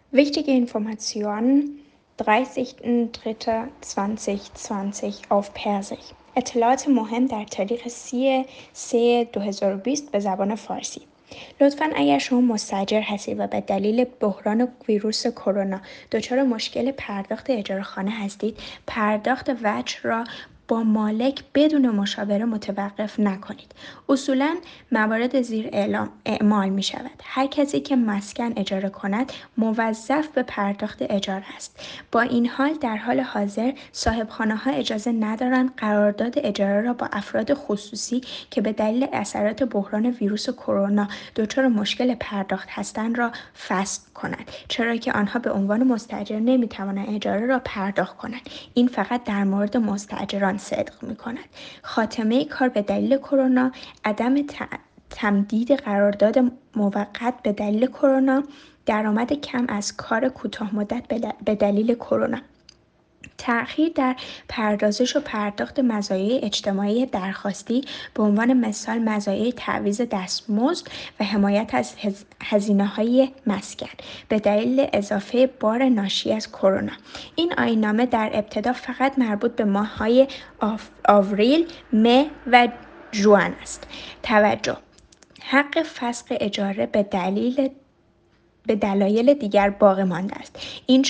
Wichtige Informationen 30.03.2020 auf Persisch. اطلاعات مهم در تاریخ 30/3/2020 به زبان فارسی. لطفاً اگر شما مستاجر هستید و به دلیل بحران ویروس کرونا دچار مشکل پرداخت اجاره خانه هستید، پرداخت وجه را با مالک بدون مشاوره متوقف نکنید. اصولاً موارد زیر اعمال می شود. هر کسی که مسکن اجاره کند موظف به پرداخت اجاره است. با این حال در حال حاضر صاحبخانه‌ها اجازه ندارند قرارداد اجاره را با افراد خصوصی که به دلیل اثرات بحران ویروس کرونا دچار مشکل پرداخت هستند را فسخ کنند، چرا که آنها به عنوان مستاجر نمی‌توانند اجاره را پرداخت کنند. این فقط در مورد مستاجران صدق می‌کند. خاتمه کار به دلیل کرونا، عدم تمدید قرارداد موقت به دلیل کرونا، درآمد کم از کار کوتاه مدت به دلیل کرونا، تأخیر در پردازش و پرداخت مزایای اجتماعی درخواستی به عنوان مثال مزایای تعویض دستمزد و حمایت از هزینه‌های مسکن به دلیل اضافه بار ناشی از کرونا. این آیین‌نامه در ابتدا فقط مربوط به ماه‌های آوریل، مه و ژوئن است. توجه: حق فسخ اجاره به دلایل دیگر باقی مانده است. این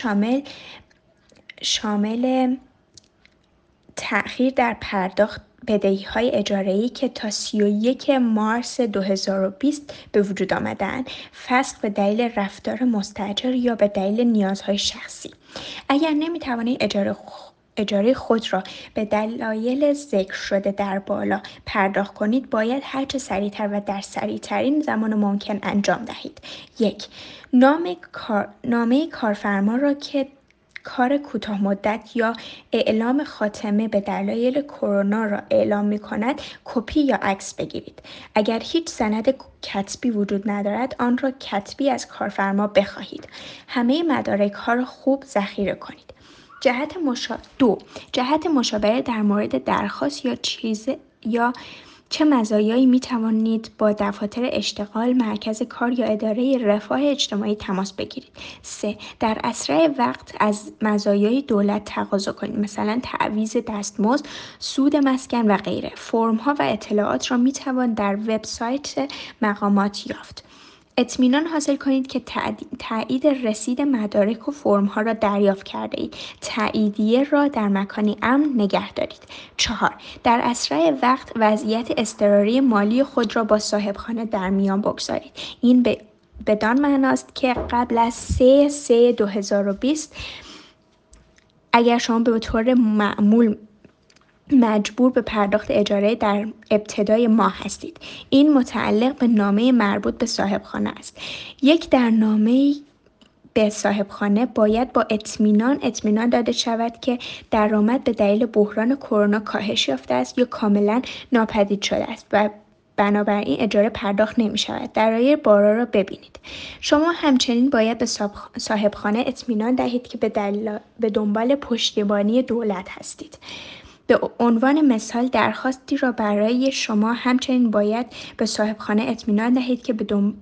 شامل تأخیر در پرداخت بدهی‌های اجاره‌ای که تا 31 مارس 2020 به وجود آمده‌اند، فسخ به دلیل رفتار مستاجر یا به دلیل نیازهای شخصی. اگر نمی‌توانید اجاره خود را به دلایل ذکر شده در بالا پرداخت کنید، باید هرچه سریعتر و در سریعترین زمان ممکن انجام دهید. 1. نامه کارفرما را که کار کوتاه مدت یا اعلام خاتمه به دلایل کرونا را اعلام می‌کند، کپی یا عکس بگیرید. اگر هیچ سند کتبی وجود ندارد، آن را کتبی از کارفرما بخواهید. همه مدارک‌ها را خوب ذخیره کنید. جهت مشاوره در مورد درخواست یا چه مزایایی می توانید با دفاتر اشتغال، مرکز کار یا اداره رفاه اجتماعی تماس بگیرید. 3. در اسرع وقت از مزایای دولت تقاضا کنید، مثلا تعویض دستمزد، سود مسکن و غیره. فرم‌ها و اطلاعات را می توان در وبسایت مقامات یافت. اطمینان حاصل کنید که تایید رسید مدارک و فرم‌ها را دریافت کرده اید. تاییدیه را در مکانی امن نگه دارید. 4. در اسرع وقت وضعیت اضطراری مالی خود را با صاحبخانه در میان بگذارید. این بدان معناست که قبل از 3/3/2020 اگر شما به طور معمول مجبور به پرداخت اجاره در ابتدای ماه هستید. این متعلق به نامه مربوط به صاحبخانه است. در نامه به صاحبخانه باید با اطمینان داده شود که درآمد به دلیل بحران کرونا کاهش یافته است یا کاملا ناپدید شده است و بنابراین اجاره پرداخت نمی شود. دلایل بارا را ببینید. شما همچنین باید به صاحبخانه اطمینان دهید که به دنبال پشتیبانی دولت هستید. به عنوان مثال درخواستی را برای شما همچنین باید به صاحبخانه اطمینان دهید که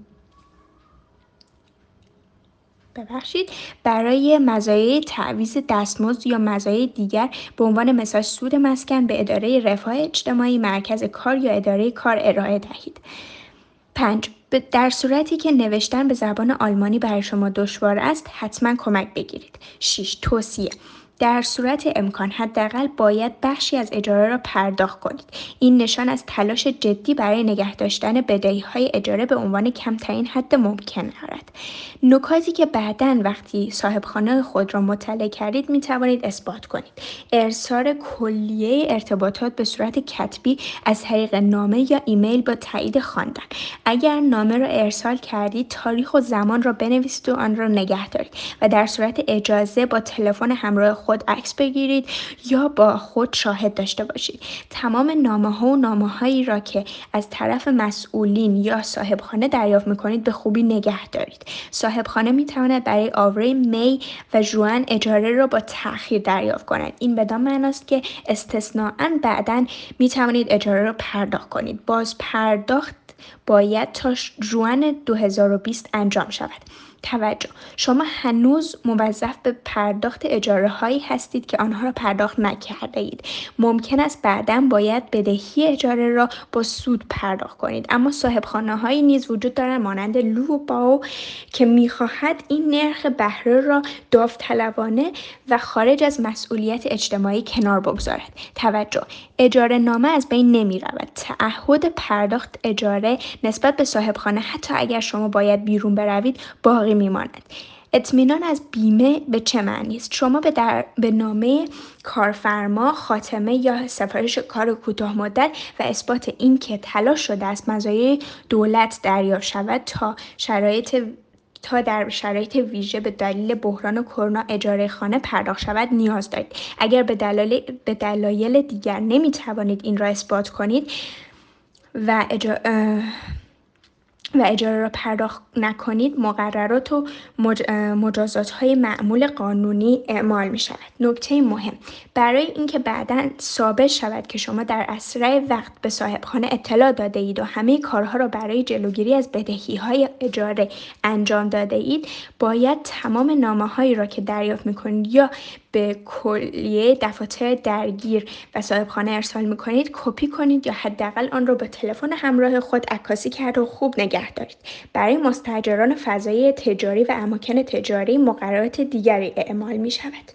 برای مزایای تعویض دستمزد یا مزایای دیگر به عنوان مثال سود مسکن به اداره رفاه اجتماعی، مرکز کار یا اداره کار ارائه دهید. 5. در صورتی که نوشتن به زبان آلمانی برای شما دشوار است، حتما کمک بگیرید. 6. توصیه: در صورت امکان حداقل باید بخشی از اجاره را پرداخت کنید. این نشان از تلاش جدی برای نگه داشتن بدهی‌های اجاره به عنوان کمترین حد ممکن دارد. نکاتی که بعداً وقتی صاحبخانه خود را مطلع کردید می توانید اثبات کنید. ارسال کلیه ارتباطات به صورت کتبی از طریق نامه یا ایمیل با تایید خواندن. اگر نامه را ارسال کردید، تاریخ و زمان را بنویسید و آن را نگه دارید و در صورت اجازه با تلفن همراه خود عکس بگیرید یا با خود شاهد داشته باشید. تمام نامه‌ها و نامه‌هایی را که از طرف مسئولین یا صاحبخانه دریافت می‌کنید به خوبی نگه دارید. صاحبخانه می‌تواند برای آوریل، می و ژوئن اجاره را با تأخیر دریافت کند. این بدان معناست که استثناءً بعداً می‌توانید اجاره را پرداخت کنید. باز پرداخت باید تا ژوئن 2020 انجام شود. توجه: شما هنوز موظف به پرداخت اجاره هایی هستید که آنها را پرداخت نکرده اید. ممکن است بعداً باید بدهی اجاره را با سود پرداخت کنید، اما صاحبخانه هایی نیز وجود دارند مانند لو باو که میخواهد این نرخ بهره را داوطلبانه و خارج از مسئولیت اجتماعی کنار بگذارد. توجه: اجاره نامه از بین نمی رود. تعهد پرداخت اجاره نسبت به صاحبخانه حتی اگر شما باید بیرون بروید باقی میماند. اطمینان از بیمه به چه معنی است؟ شما به نامه کارفرما، خاتمه یا سفارش کار کوتاه مدت و اثبات این که تلاش شده است مزایای دولت دریافت شود تا در شرایط ویژه به دلیل بحران کرونا اجاره خانه پرداخت شود نیاز دارید. اگر به دلایل دیگر نمی توانید این را اثبات کنید و اجاره را پرداخت نکنید، مقررات و مجازات‌های معمول قانونی اعمال می شود. نکته مهم: برای اینکه بعداً ثابت شود که شما در اسرع وقت به صاحبخانه اطلاع داده اید و همه کارها را برای جلوگیری از بدهی‌های اجاره انجام داده اید، باید تمام نامه‌هایی را که دریافت می‌کنید یا به کلیه دفاتر درگیر و صاحبخانه ارسال می‌کنید کپی کنید یا حداقل آن را با تلفن همراه خود عکاسی کرده و خوب نگه دارید. برای مستاجران فضای تجاری و اماکن تجاری مقررات دیگری اعمال می‌شود.